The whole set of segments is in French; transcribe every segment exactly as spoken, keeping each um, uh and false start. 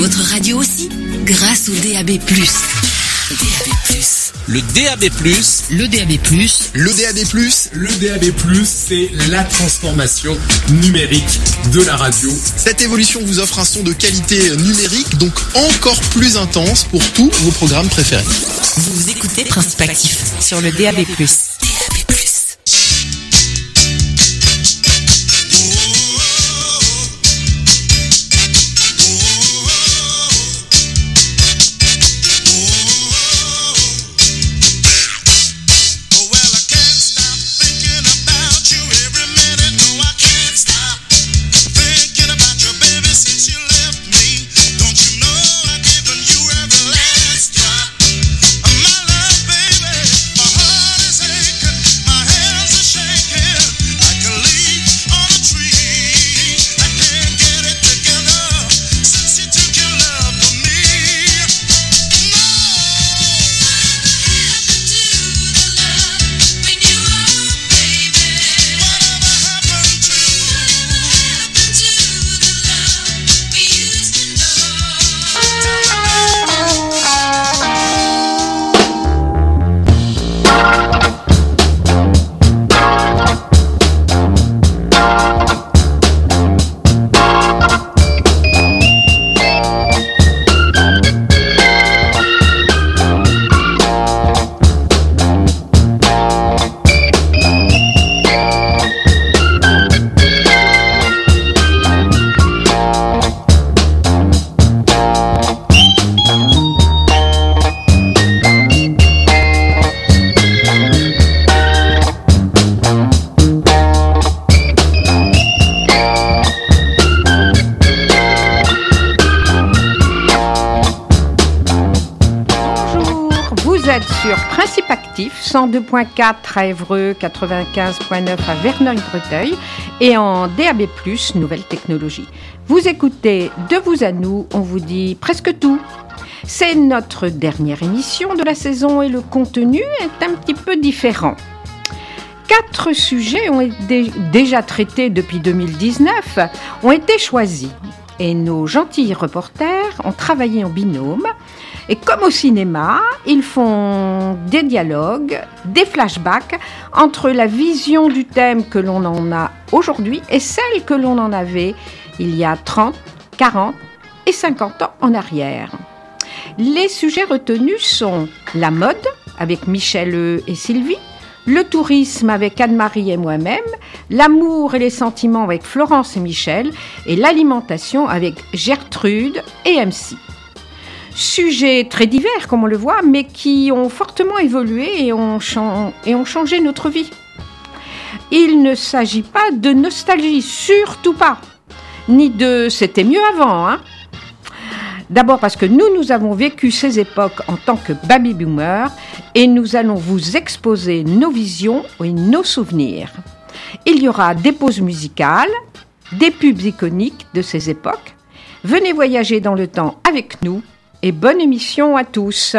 votre radio aussi, grâce au D A B plus. D A B plus. Le D A B plus. Le D A B plus. Le D A B plus. Le D A B plus, c'est la transformation numérique de la radio. Cette évolution vous offre un son de qualité numérique, donc encore plus intense pour tous vos programmes préférés. Vous écoutez Principe Actif sur le D A B plus. D A B plus. cent deux point quatre à Évreux, quatre-vingt-quinze point neuf à Verneuil-Breteuil et en D A B plus, nouvelle technologie. Vous écoutez De vous à nous, on vous dit presque tout. C'est notre dernière émission de la saison et le contenu est un petit peu différent. Quatre sujets ont été déjà traités depuis deux mille dix-neuf, ont été choisis et nos gentils reporters ont travaillé en binôme. Et comme au cinéma, ils font des dialogues, des flashbacks entre la vision du thème que l'on en a aujourd'hui et celle que l'on en avait il y a trente, quarante et cinquante ans en arrière. Les sujets retenus sont la mode avec Michel et Sylvie, le tourisme avec Anne-Marie et moi-même, l'amour et les sentiments avec Florence et Michel et l'alimentation avec Gertrude et M C. Sujets très divers, comme on le voit, mais qui ont fortement évolué et ont, chan- et ont changé notre vie. Il ne s'agit pas de nostalgie, surtout pas, ni de « c'était mieux avant ». Hein. D'abord parce que nous, nous avons vécu ces époques en tant que baby-boomers et nous allons vous exposer nos visions et nos souvenirs. Il y aura des pauses musicales, des pubs iconiques de ces époques. Venez voyager dans le temps avec nous. Et bonne émission à tous.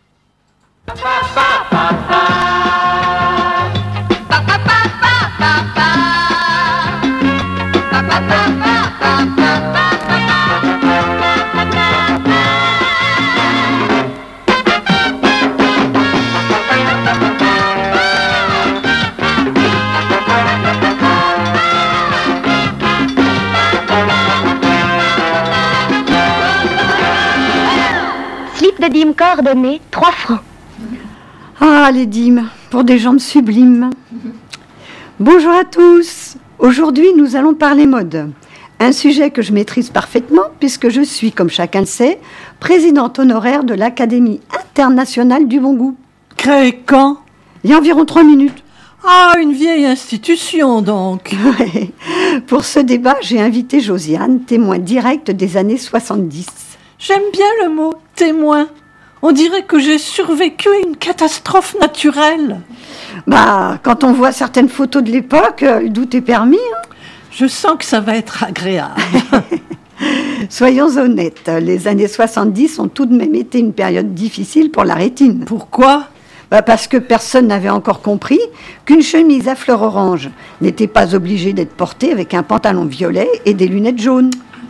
De dîmes coordonnées, trois francs. Ah, les dîmes, pour des jambes sublimes. Bonjour à tous. Aujourd'hui, nous allons parler mode. Un sujet que je maîtrise parfaitement, puisque je suis, comme chacun le sait, présidente honoraire de l'Académie internationale du bon goût. Créée quand ? Il y a environ trois minutes. Ah, une vieille institution, donc. Ouais. Pour ce débat, j'ai invité Josiane, témoin direct des années soixante-dix. J'aime bien le mot « témoin ». On dirait que j'ai survécu à une catastrophe naturelle. Bah, quand on voit certaines photos de l'époque, le doute est permis. Hein. Je sens que ça va être agréable. Soyons honnêtes, les années soixante-dix ont tout de même été une période difficile pour la rétine. Pourquoi ? Bah parce que personne n'avait encore compris qu'une chemise à fleurs orange n'était pas obligée d'être portée avec un pantalon violet et des lunettes jaunes.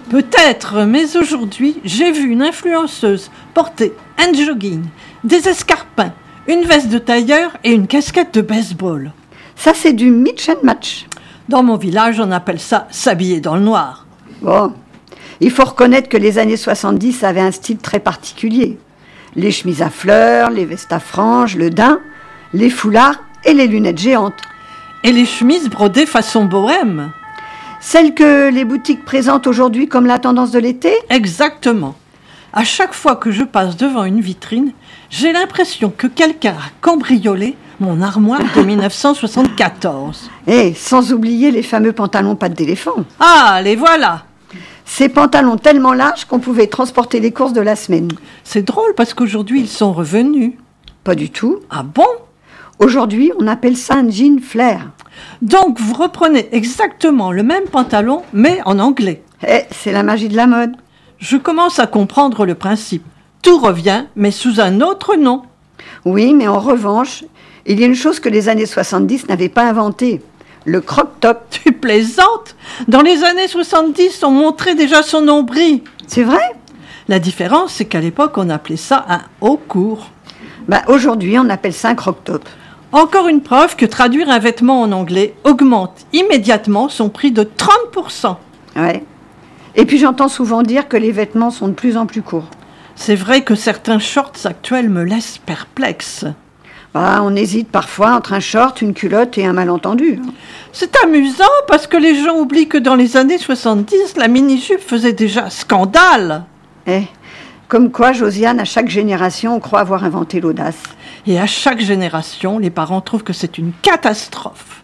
Peut-être, mais aujourd'hui, j'ai vu une influenceuse porter un jogging, des escarpins, une veste de tailleur et une casquette de baseball. Ça, c'est du mix and match. Dans mon village, on appelle ça s'habiller dans le noir. Bon, il faut reconnaître que les années soixante-dix avaient un style très particulier. Les chemises à fleurs, les vestes à franges, le daim, les foulards et les lunettes géantes. Et les chemises brodées façon bohème. Celles que les boutiques présentent aujourd'hui comme la tendance de l'été ? Exactement. À chaque fois que je passe devant une vitrine, j'ai l'impression que quelqu'un a cambriolé mon armoire de dix-neuf cent soixante-quatorze. Et sans oublier les fameux pantalons pattes d'éléphant. Ah, les voilà! Ces pantalons tellement larges qu'on pouvait transporter les courses de la semaine. C'est drôle parce qu'aujourd'hui, ils sont revenus. Pas du tout. Ah bon? Aujourd'hui, on appelle ça un jean flair. Donc, vous reprenez exactement le même pantalon, mais en anglais. Eh, c'est la magie de la mode. Je commence à comprendre le principe. Tout revient, mais sous un autre nom. Oui, mais en revanche, il y a une chose que les années soixante-dix n'avaient pas inventée. Le crop-top. Tu plaisantes? Dans les années soixante-dix, on montrait déjà son nombril. C'est vrai? La différence, c'est qu'à l'époque, on appelait ça un haut court. Bah, aujourd'hui, on appelle ça un crop-top. Encore une preuve que traduire un vêtement en anglais augmente immédiatement son prix de trente pour cent. Ouais. Et puis j'entends souvent dire que les vêtements sont de plus en plus courts. C'est vrai que certains shorts actuels me laissent perplexe. Bah, on hésite parfois entre un short, une culotte et un malentendu. C'est amusant parce que les gens oublient que dans les années soixante-dix, la mini-jupe faisait déjà scandale. Eh, comme quoi, Josiane, à chaque génération, on croit avoir inventé l'audace. Et à chaque génération, les parents trouvent que c'est une catastrophe.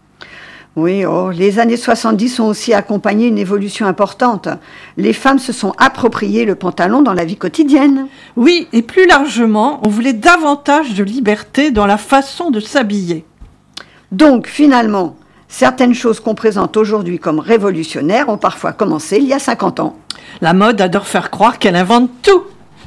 Oui, oh, les années soixante-dix ont aussi accompagné une évolution importante. Les femmes se sont appropriées le pantalon dans la vie quotidienne. Oui, et plus largement, on voulait davantage de liberté dans la façon de s'habiller. Donc, finalement, certaines choses qu'on présente aujourd'hui comme révolutionnaires ont parfois commencé il y a cinquante ans. La mode adore faire croire qu'elle invente tout.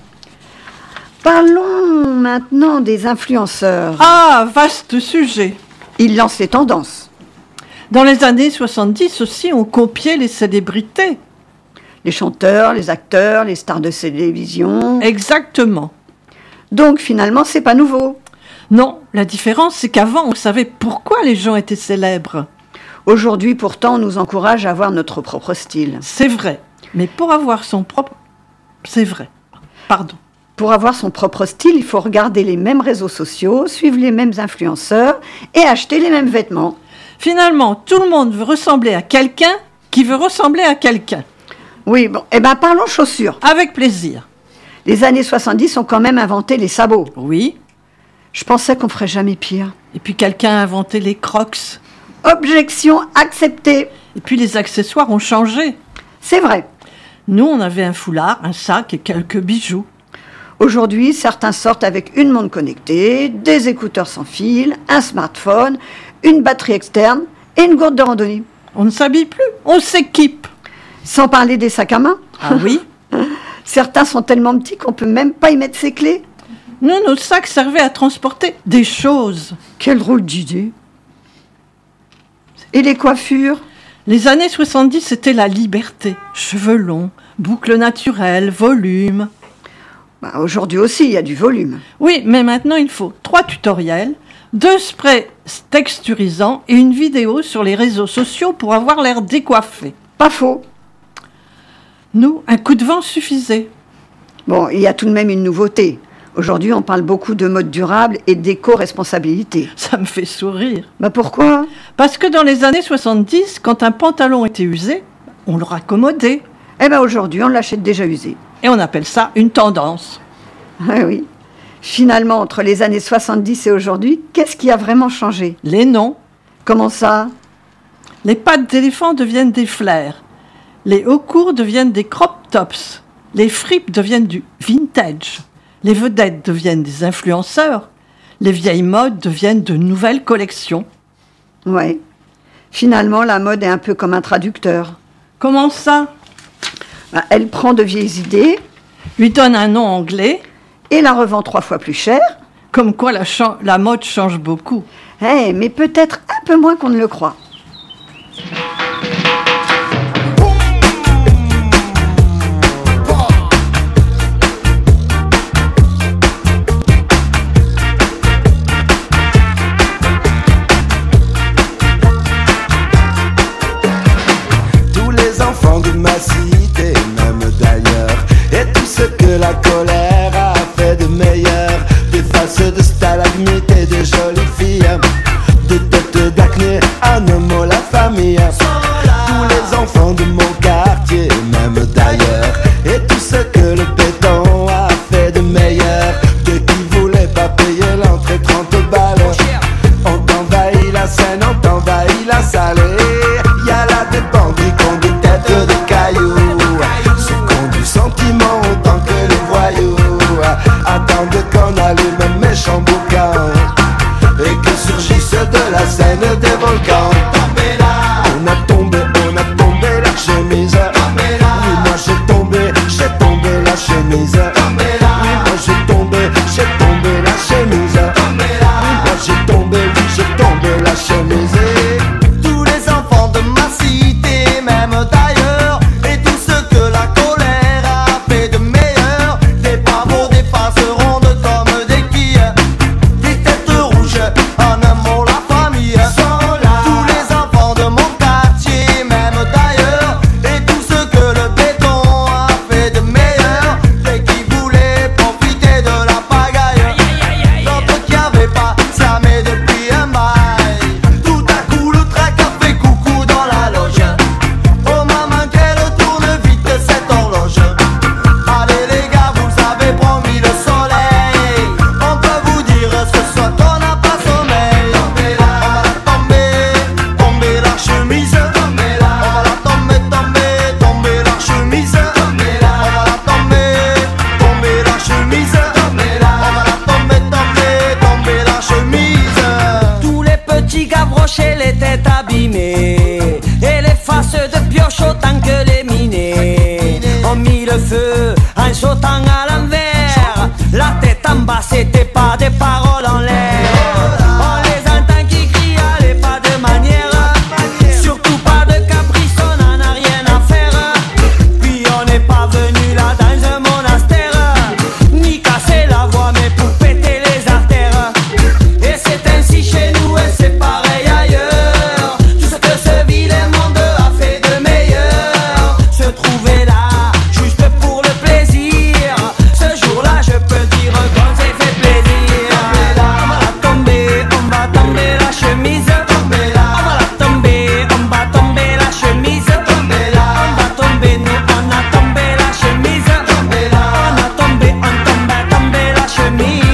Parlons maintenant des influenceurs. Ah, vaste sujet. Ils lancent les tendances. Dans les années soixante-dix aussi, on copiait les célébrités. Les chanteurs, les acteurs, les stars de télévision. Exactement. Donc finalement, c'est pas nouveau. Non, la différence, c'est qu'avant, on savait pourquoi les gens étaient célèbres. Aujourd'hui, pourtant, on nous encourage à avoir notre propre style. C'est vrai. Mais pour avoir son propre... C'est vrai. Pardon. Pour avoir son propre style, il faut regarder les mêmes réseaux sociaux, suivre les mêmes influenceurs et acheter les mêmes vêtements. Finalement, tout le monde veut ressembler à quelqu'un qui veut ressembler à quelqu'un. Oui, bon, eh ben parlons chaussures. Avec plaisir. Les années soixante-dix ont quand même inventé les sabots. Oui. Je pensais qu'on ferait jamais pire. Et puis quelqu'un a inventé les crocs. Objection acceptée. Et puis les accessoires ont changé. C'est vrai. Nous, on avait un foulard, un sac et quelques bijoux. Aujourd'hui, certains sortent avec une montre connectée, des écouteurs sans fil, un smartphone, une batterie externe et une gourde de randonnée. On ne s'habille plus, on s'équipe. Sans parler des sacs à main. Ah oui. Certains sont tellement petits qu'on peut même pas y mettre ses clés. Nous, nos sacs servaient à transporter des choses. Quelle drôle d'idée. Et les coiffures ? Les années soixante-dix, c'était la liberté. Cheveux longs, boucles naturelles, volume. Bah, aujourd'hui aussi, il y a du volume. Oui, mais maintenant, il faut trois tutoriels, deux sprays texturisants et une vidéo sur les réseaux sociaux pour avoir l'air décoiffé. Pas faux. Nous, un coup de vent suffisait. Bon, il y a tout de même une nouveauté. Aujourd'hui, on parle beaucoup de mode durable et d'éco-responsabilité. Ça me fait sourire. Bah pourquoi ? Parce que dans les années soixante-dix, quand un pantalon était usé, on le raccommodait. Eh bien aujourd'hui, on l'achète déjà usé. Et on appelle ça une tendance. Ah oui. Finalement, entre les années soixante-dix et aujourd'hui, qu'est-ce qui a vraiment changé ? Les noms. Comment ça ? Les pattes d'éléphant deviennent des flares. Les hauts courts deviennent des crop tops. Les fripes deviennent du vintage. Les vedettes deviennent des influenceurs. Les vieilles modes deviennent de nouvelles collections. Ouais. Finalement, la mode est un peu comme un traducteur. Comment ça ? Bah, elle prend de vieilles idées, lui donne un nom anglais et la revend trois fois plus cher. Comme quoi la, cha- la mode change beaucoup. Eh, hey, mais peut-être un peu moins qu'on ne le croit. de ma cité, même d'ailleurs. Et tout ce que la colère a fait de meilleur. Des faces de stalagmites et de jolies filles, des têtes d'acné, un homme, la famille. Tous les enfants de mon quartier, même d'ailleurs. Et tout ce que le béton a fait de meilleur. De qui voulait pas payer l'entrée trente balles. On t'envahit la Seine, on t'envahit la salle. Y a là des bandits qui ont des têtes de cailloux. Ceux qui ont du sentiment autant que les voyous. Attendent qu'on allume un méchant boucan et que surgissent de la Seine des volcans. On a tombé, on a tombé la chemise. Oui, moi j'ai tombé, j'ai tombé la chemise. Oui, moi j'ai tombé, j'ai tombé la chemise. Oui, moi j'ai tombé, oui j'ai tombé la chemise. Tous les enfants de ma cité, même d'ailleurs, et tout ce que la colère a fait de meilleur. Des pavots, des faces rondes comme des quilles, des têtes rouges, en un mot la famille. Tous les enfants de mon quartier, même d'ailleurs, et tout ce que le béton a fait de meilleur. Dès qui voulaient profiter de la pagaille, d'autres qui avaient pas samé depuis un bail. Tout à coup le trac a fait coucou dans la loge. Oh maman qu'elle tourne vite cette horloge. Allez les gars, vous avez promis le soleil. On peut vous dire ce soir qu'on n'a pas sommeil. On va la tomber, tomber la chemise. On va la tomber, tomber, tomber la chemise. On va la tomber, tomber la chemise. On va la tomber, tomber, tomber la chemise. Tous les petits gavrochés, les têtes abîmées, et les faces de pioche autant que les minés, ont mis le feu en sautant à l'envers. La tête en bas, c'était pas des paroles en l'air. On les entend qui crient, allez pas de manière. Surtout pas de caprice, on en a rien à faire. Puis on n'est pas venu là dans un monastère, ni casser la voix mais pour péter les artères. Et c'est ainsi chez nous et c'est pareil ailleurs. Tout ce que ce vilain monde a fait de meilleur, se trouver là juste pour le plaisir. Ce jour-là je peux dire qu'on s'est fait plaisir. On va la tomber, on va tomber la chemise. On va la tomber, on va tomber la chemise. On va tomber, nous on a tombé la chemise. On a tombé, on tombe à tomber la chemise.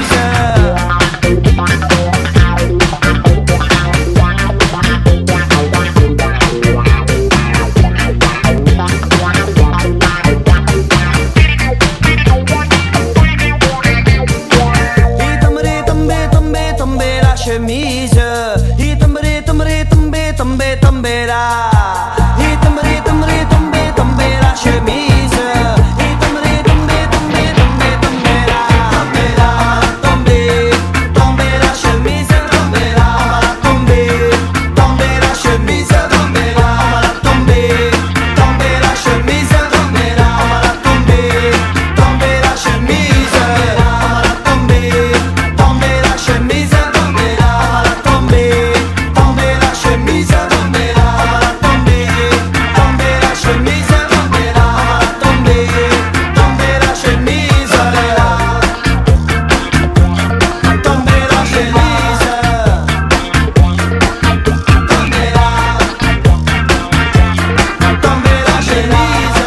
Il tomberait, tomber, tomber, tomber la chemise. Il tomberait, tomberait, tomber, tomber, tomber là. Il tomberait, tomberait, tomber, tomber la chemise. Il tomberait, tomber, tomber, tomber, tomber là. Tomber là, tomber, tomber la chemise. Tomber là, on va la tomber, tomber la chemise. Tomber là, on va la tomber, tomber la chemise. Tomber là, on va la tomber, tomber la chemise. On va la tomber, tomber la chemise. Tomber là, on va la tomber, tomber la chemise. Tomber là, on va la tomber, tomber la chemise. Tomber là, on va la tomber, tomber la chemise. Tomber là, tomber la chemise. Tomber là, tomber la chemise.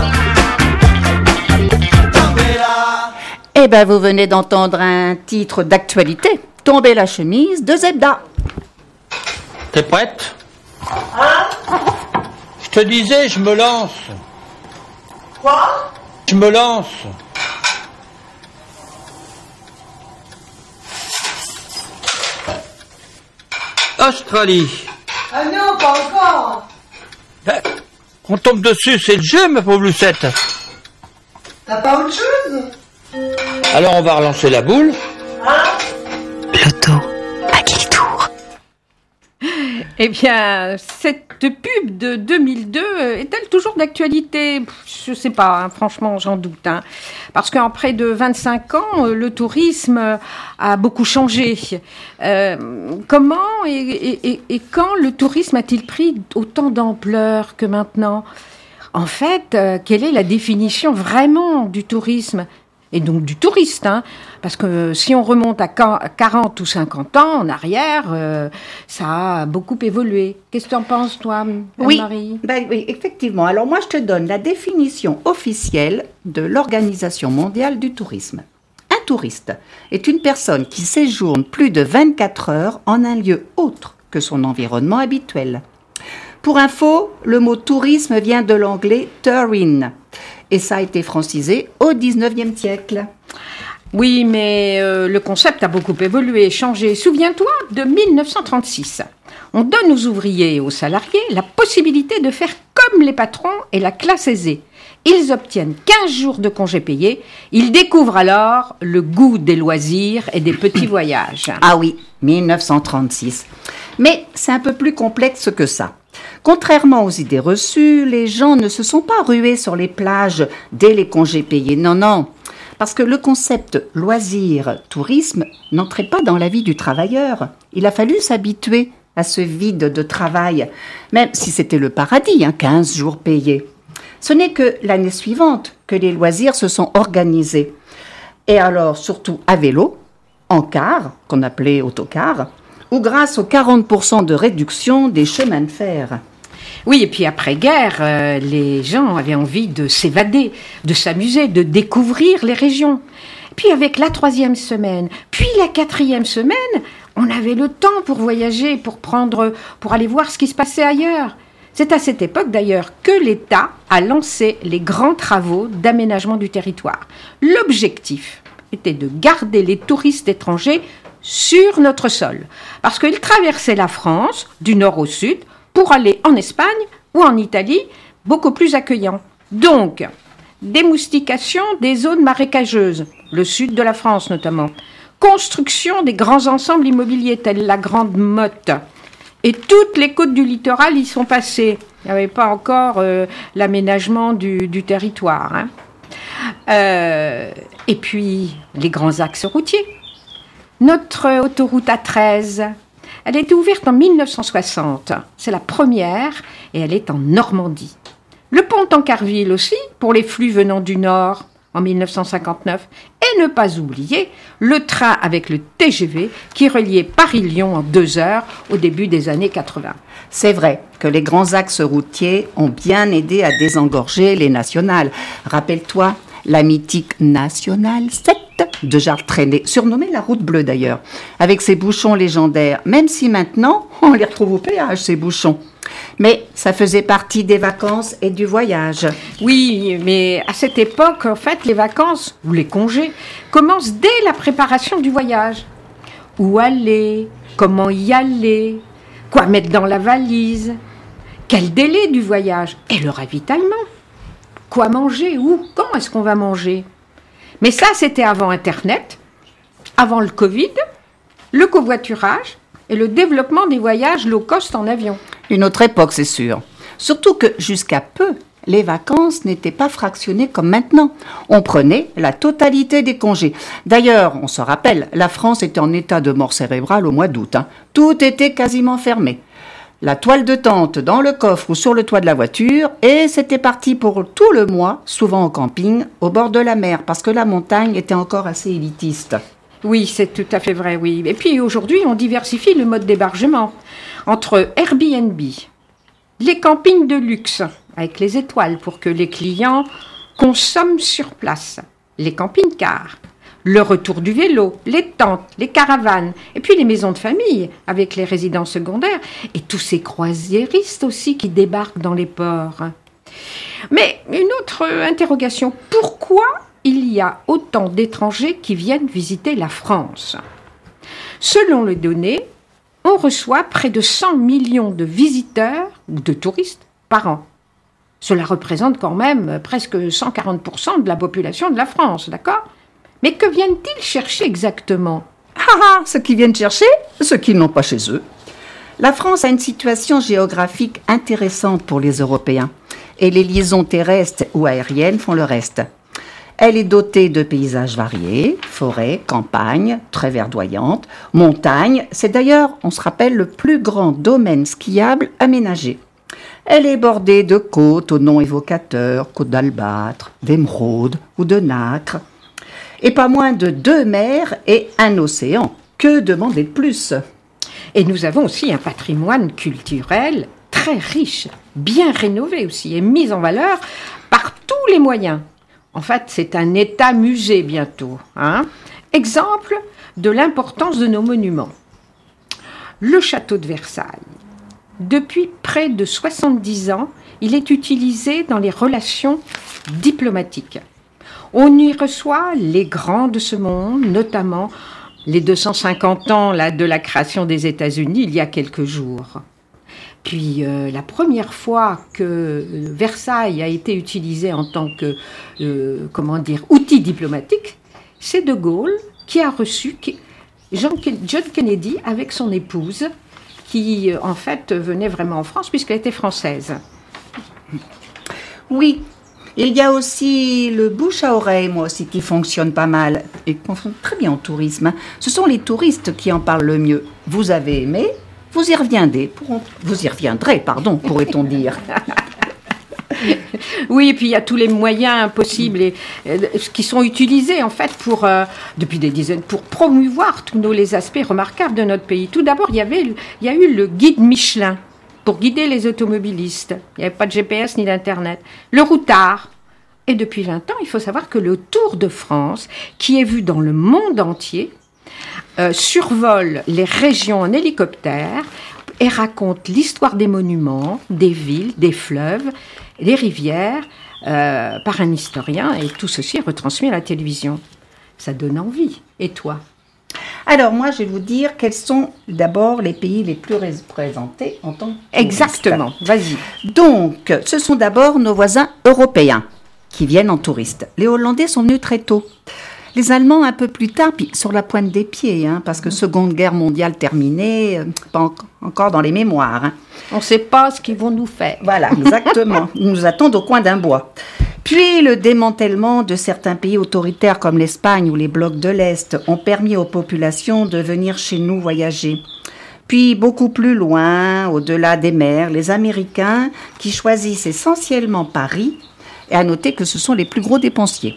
Tomber là. Eh ben, vous venez d'entendre un titre d'actualité, Tomber la chemise de Zebda. T'es prête? Je te disais, je me lance. Quoi? Je me lance. Australie. Ah non, pas encore. Ben, on tombe dessus, c'est le jeu, ma pauvre Lucette. T'as pas autre chose? Alors on va relancer la boule. Loto, à quel tour? Eh bien, cette pub de deux mille deux est-elle toujours d'actualité? Je ne sais pas, hein, franchement, j'en doute. Hein. Parce qu'en près de vingt-cinq ans, le tourisme a beaucoup changé. Euh, comment et, et, et quand le tourisme a-t-il pris autant d'ampleur que maintenant? En fait, euh, quelle est la définition vraiment du tourisme ? Et donc du touriste, hein, parce que si on remonte à quarante ou cinquante ans en arrière, euh, ça a beaucoup évolué. Qu'est-ce que tu en penses, toi, Anne-Marie ? Oui, ben, oui, effectivement. Alors moi, je te donne la définition officielle de l'Organisation mondiale du tourisme. Un touriste est une personne qui séjourne plus de vingt-quatre heures en un lieu autre que son environnement habituel. Pour info, le mot tourisme vient de l'anglais touring. Et ça a été francisé au dix-neuvième siècle. Oui, mais euh, le concept a beaucoup évolué, changé. Souviens-toi de mille neuf cent trente-six. On donne aux ouvriers et aux salariés la possibilité de faire comme les patrons et la classe aisée. Ils obtiennent quinze jours de congés payés. Ils découvrent alors le goût des loisirs et des petits voyages. Ah oui, mille neuf cent trente-six. Mais c'est un peu plus complexe que ça. Contrairement aux idées reçues, les gens ne se sont pas rués sur les plages dès les congés payés. Non, non, parce que le concept loisir-tourisme n'entrait pas dans la vie du travailleur. Il a fallu s'habituer à ce vide de travail, même si c'était le paradis, hein, quinze jours payés. Ce n'est que l'année suivante que les loisirs se sont organisés. Et alors, surtout à vélo, en car, qu'on appelait autocar, ou grâce aux quarante pour cent de réduction des chemins de fer. Oui, et puis après-guerre, euh, les gens avaient envie de s'évader, de s'amuser, de découvrir les régions. Puis avec la troisième semaine, puis la quatrième semaine, on avait le temps pour voyager, pour prendre, pour aller voir ce qui se passait ailleurs. C'est à cette époque d'ailleurs que l'État a lancé les grands travaux d'aménagement du territoire. L'objectif était de garder les touristes étrangers sur notre sol, parce qu'ils traversaient la France du nord au sud pour aller en Espagne ou en Italie, beaucoup plus accueillants. Donc, démoustication des zones marécageuses, le sud de la France notamment, construction des grands ensembles immobiliers tels la Grande Motte, et toutes les côtes du littoral y sont passées. Il n'y avait pas encore euh, l'aménagement du, du territoire. Hein. Euh, et puis, les grands axes routiers. Notre autoroute A treize, elle a été ouverte en mille neuf cent soixante. C'est la première et elle est en Normandie. Le pont Tancarville aussi, pour les flux venant du nord, en mille neuf cent cinquante-neuf. Et ne pas oublier le train avec le T G V qui reliait Paris-Lyon en deux heures au début des années quatre-vingts. C'est vrai que les grands axes routiers ont bien aidé à désengorger les nationales. Rappelle-toi la mythique Nationale sept de Charles Trenet, surnommée la route bleue d'ailleurs, avec ses bouchons légendaires, même si maintenant on les retrouve au péage, ces bouchons. Mais ça faisait partie des vacances et du voyage. Oui, mais à cette époque, en fait, les vacances, ou les congés, commencent dès la préparation du voyage. Où aller, comment y aller, quoi mettre dans la valise, quel délai du voyage, et le ravitaillement. Quoi manger, où, quand est-ce qu'on va manger? Mais ça, c'était avant Internet, avant le Covid, le covoiturage et le développement des voyages low cost en avion. Une autre époque, c'est sûr. Surtout que jusqu'à peu, les vacances n'étaient pas fractionnées comme maintenant. On prenait la totalité des congés. D'ailleurs, on se rappelle, la France était en état de mort cérébrale au mois d'août. Hein. Tout était quasiment fermé. La toile de tente dans le coffre ou sur le toit de la voiture, et c'était parti pour tout le mois, souvent en camping, au bord de la mer, parce que la montagne était encore assez élitiste. Oui, c'est tout à fait vrai, oui. Et puis aujourd'hui, on diversifie le mode d'hébergement entre Airbnb, les campings de luxe, avec les étoiles pour que les clients consomment sur place, les camping-cars, le retour du vélo, les tentes, les caravanes, et puis les maisons de famille avec les résidences secondaires, et tous ces croisiéristes aussi qui débarquent dans les ports. Mais une autre interrogation, pourquoi il y a autant d'étrangers qui viennent visiter la France? Selon les données, on reçoit près de cent millions de visiteurs ou de touristes par an. Cela représente quand même presque cent quarante pour cent de la population de la France, d'accord ? Mais que viennent-ils chercher exactement? Ah ah, ceux qui viennent chercher, ceux qui n'ont pas chez eux. La France a une situation géographique intéressante pour les Européens, et les liaisons terrestres ou aériennes font le reste. Elle est dotée de paysages variés, forêts, campagnes, très verdoyantes, montagnes. C'est d'ailleurs, on se rappelle, le plus grand domaine skiable aménagé. Elle est bordée de côtes aux noms évocateurs, côtes d'albâtre, d'émeraude ou de nacre, et pas moins de deux mers et un océan. Que demander de plus ? Et nous avons aussi un patrimoine culturel très riche, bien rénové aussi, et mis en valeur par tous les moyens. En fait, c'est un État-musée bientôt. Hein ? Exemple de l'importance de nos monuments. Le château de Versailles. Depuis près de soixante-dix ans, il est utilisé dans les relations diplomatiques. On y reçoit les grands de ce monde, notamment les deux cent cinquante ans là, de la création des États-Unis il y a quelques jours. Puis euh, la première fois que euh, Versailles a été utilisé en tant que euh, comment dire, outil diplomatique, c'est De Gaulle qui a reçu John Kennedy avec son épouse, qui en fait venait vraiment en France puisqu'elle était française. Oui, il y a aussi le bouche à oreille, moi aussi, qui fonctionne pas mal et qui fonctionne très bien en tourisme. Hein. Ce sont les touristes qui en parlent le mieux. Vous avez aimé, vous y reviendrez, pourront... vous y reviendrez, pardon, pourrait-on dire. Oui, et puis il y a tous les moyens possibles et, euh, qui sont utilisés en fait pour, euh, depuis des dizaines, pour promouvoir tous nos, les aspects remarquables de notre pays. Tout d'abord, il y avait, il y a eu le guide Michelin pour guider les automobilistes. Il n'y avait pas de G P S ni d'Internet. Le routard. Et depuis vingt ans, il faut savoir que le Tour de France, qui est vu dans le monde entier, euh, survole les régions en hélicoptère et raconte l'histoire des monuments, des villes, des fleuves, des rivières, euh, par un historien, et tout ceci est retransmis à la télévision. Ça donne envie. Et toi ? Alors moi, je vais vous dire quels sont d'abord les pays les plus représentés en tant que touristes. Exactement, vas-y. Donc, ce sont d'abord nos voisins européens qui viennent en touristes. Les Hollandais sont venus très tôt. Les Allemands un peu plus tard, puis sur la pointe des pieds, hein, parce que Seconde Guerre mondiale terminée, euh, pas en- encore dans les mémoires. Hein. On ne sait pas ce qu'ils vont nous faire. Voilà, exactement. Ils nous attendent au coin d'un bois. Puis le démantèlement de certains pays autoritaires comme l'Espagne ou les blocs de l'Est ont permis aux populations de venir chez nous voyager. Puis beaucoup plus loin, au-delà des mers, les Américains qui choisissent essentiellement Paris, et à noter que ce sont les plus gros dépensiers.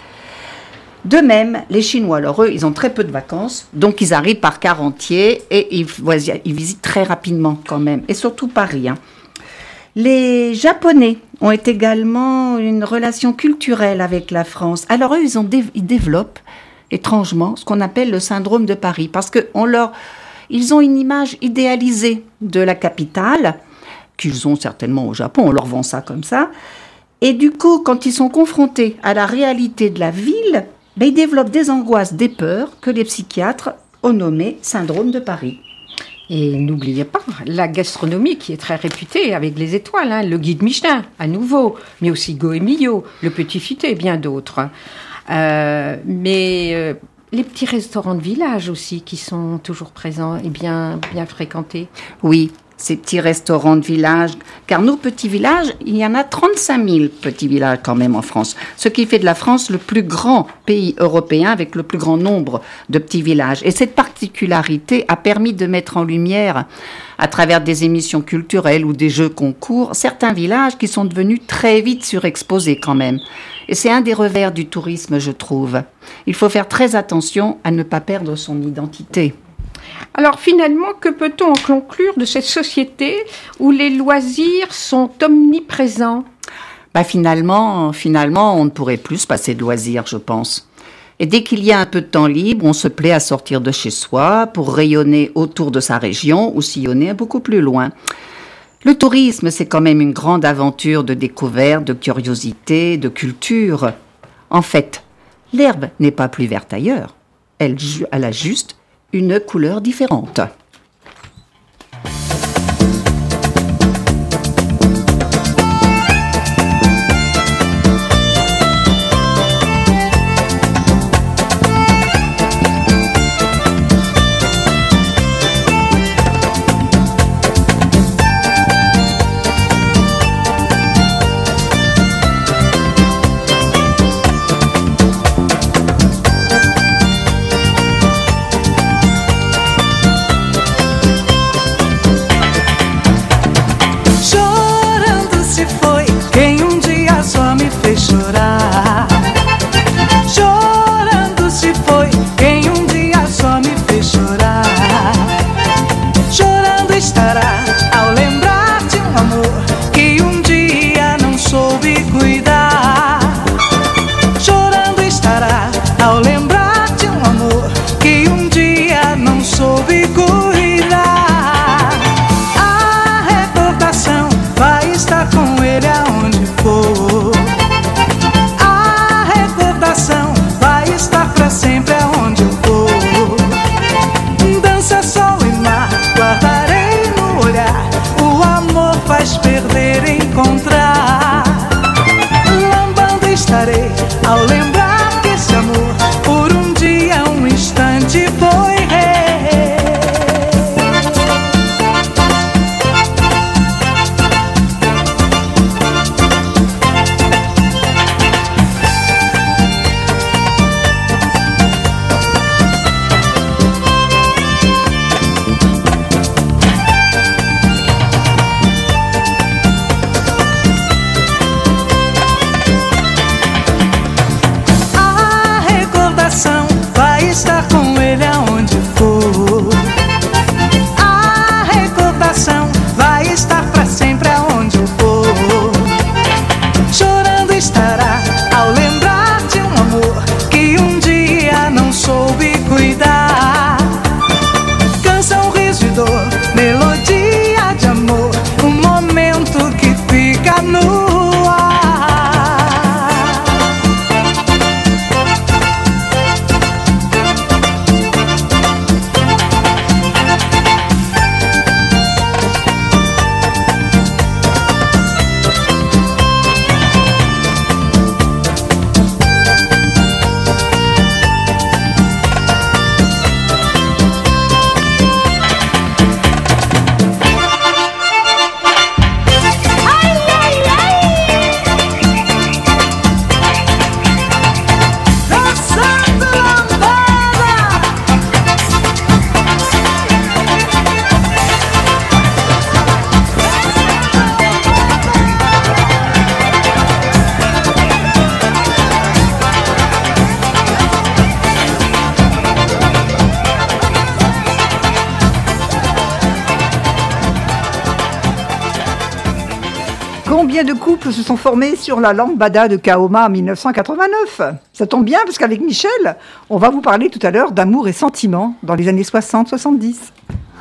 De même, les Chinois, alors eux, ils ont très peu de vacances, donc ils arrivent par quart entier et ils, voisi- ils visitent très rapidement quand même, et surtout Paris. Hein. Les Japonais ont également une relation culturelle avec la France. Alors eux, ils, ont dé- ils développent étrangement ce qu'on appelle le syndrome de Paris, parce qu'on leur, ils ont une image idéalisée de la capitale, qu'ils ont certainement au Japon, on leur vend ça comme ça, et du coup, quand ils sont confrontés à la réalité de la ville, ben, ils développent des angoisses, des peurs que les psychiatres ont nommé syndrome de Paris. Et n'oubliez pas la gastronomie qui est très réputée avec les étoiles, hein, le guide Michelin à nouveau, mais aussi Goemio, le Petit Fité et bien d'autres. Euh, mais euh, les petits restaurants de village aussi qui sont toujours présents et bien, bien fréquentés. Oui, ces petits restaurants de village, car nos petits villages, il y en a trente-cinq mille petits villages quand même en France, ce qui fait de la France le plus grand pays européen avec le plus grand nombre de petits villages. Et cette particularité a permis de mettre en lumière, à travers des émissions culturelles ou des jeux concours, certains villages qui sont devenus très vite surexposés quand même. Et c'est un des revers du tourisme, je trouve. Il faut faire très attention à ne pas perdre son identité. Alors finalement, que peut-on en conclure de cette société où les loisirs sont omniprésents ? Bah finalement, finalement, on ne pourrait plus se passer de loisirs, je pense. Et dès qu'il y a un peu de temps libre, on se plaît à sortir de chez soi pour rayonner autour de sa région ou sillonner beaucoup plus loin. Le tourisme, c'est quand même une grande aventure de découverte, de curiosité, de culture. En fait, l'herbe n'est pas plus verte ailleurs. Elle, ju- elle a juste une couleur différente. combien de couples se sont formés sur la lambada de Kahoma en mille neuf cent quatre-vingt-neuf? Ça tombe bien parce qu'avec Michel, on va vous parler tout à l'heure d'amour et sentiments dans les années soixante soixante-dix.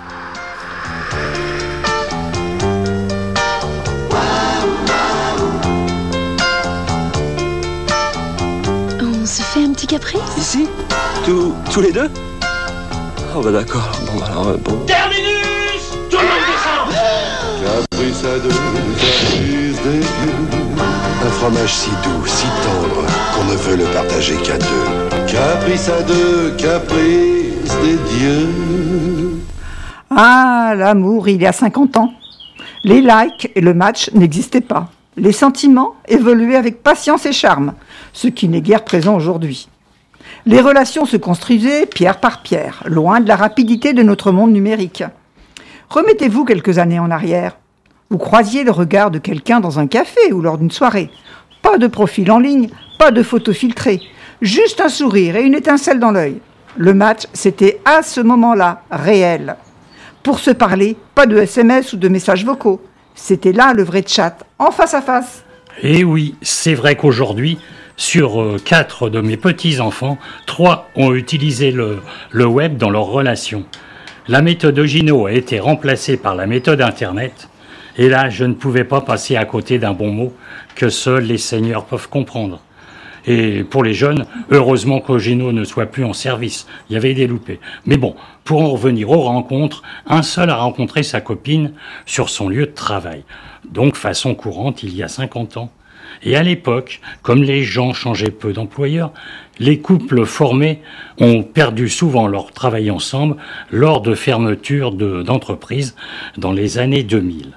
On se fait un petit caprice? Ici? Tous, tous les deux? Oh bah d'accord, bon bah alors, bon... Terminus! Tout le monde descend! Caprice à deux, caprice des dieux. Un fromage si doux, si tendre, qu'on ne veut le partager qu'à deux. Caprice à deux, caprice des dieux. Ah, l'amour, il y a cinquante ans. Les likes et le match n'existaient pas. Les sentiments évoluaient avec patience et charme, ce qui n'est guère présent aujourd'hui. Les relations se construisaient pierre par pierre, loin de la rapidité de notre monde numérique. Remettez-vous quelques années en arrière. Vous croisiez le regard de quelqu'un dans un café ou lors d'une soirée. Pas de profil en ligne, pas de photos filtrées, juste un sourire et une étincelle dans l'œil. Le match, c'était à ce moment-là réel. Pour se parler, pas de S M S ou de messages vocaux. C'était là le vrai chat, en face à face. Et oui, c'est vrai qu'aujourd'hui, sur euh, quatre de mes petits-enfants, trois ont utilisé le, le web dans leurs relations. La méthode Ogino a été remplacée par la méthode Internet, et là, je ne pouvais pas passer à côté d'un bon mot que seuls les seniors peuvent comprendre. Et pour les jeunes, heureusement qu'Ogino ne soit plus en service. Il y avait des loupés. Mais bon, pour en revenir aux rencontres, un seul a rencontré sa copine sur son lieu de travail. Donc façon courante il y a cinquante ans. Et à l'époque, comme les gens changeaient peu d'employeurs, les couples formés ont perdu souvent leur travail ensemble lors de fermetures de, d'entreprises dans les années deux mille.